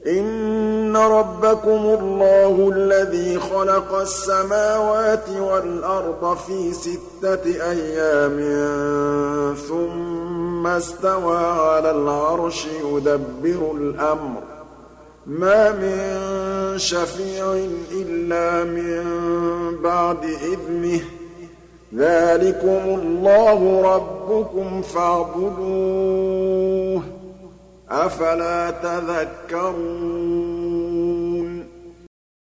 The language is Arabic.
إِنَّ رَبَّكُمُ اللَّهُ الَّذِي خَلَقَ السَّمَاوَاتِ وَالْأَرْضَ فِي 6 أَيَّامٍ ثُمَّ اسْتَوَىٰ عَلَى الْعَرْشِ يُدَبِّرُ الْأَمْرَ ۖ مَا مِن شَفِيعٍ إِلَّا مِن بَعْدِ إِذْنِهِ ۚ ذَٰلِكُمُ اللَّهُ رَبُّكُمْ فَاعْبُدُوهُ ۚ أَفَلَا تَذَكَّرُونَ